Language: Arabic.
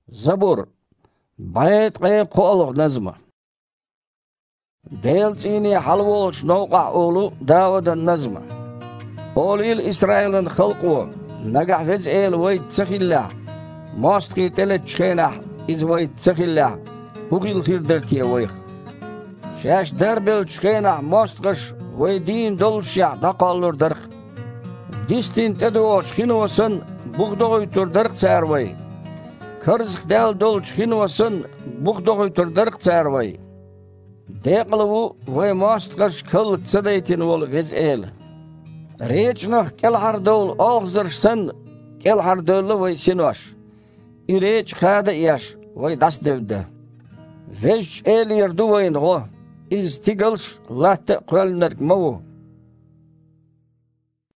زبور بيت قيب قولغ نزمة ديل تيني حلوولش نوقع أولو داود النزمة أوليل إسرائيل خلقوا نقع فيز إيل ويت تخيلا ماستقي تلت شخينح إز ويت تخيلا هغيل خير درتي ويخ شاش دربل شخينح ماستقش ويدين دولشيع دقالور درخ ديستين تدو شخينوسن بغدوغي تور درخ ساروي كرزخ دال دول شخينوسن بغدوغي تور درخ ساروي ديقلو وي ماستقش كل تسديتين وول فيز إيل ريچنخ كل دول آخزرشسن كل دول وي سينوش إريچ خادة إيش وي دست دوده فيش إيل يردو وين غو إز تيغلش لات قول نرق مو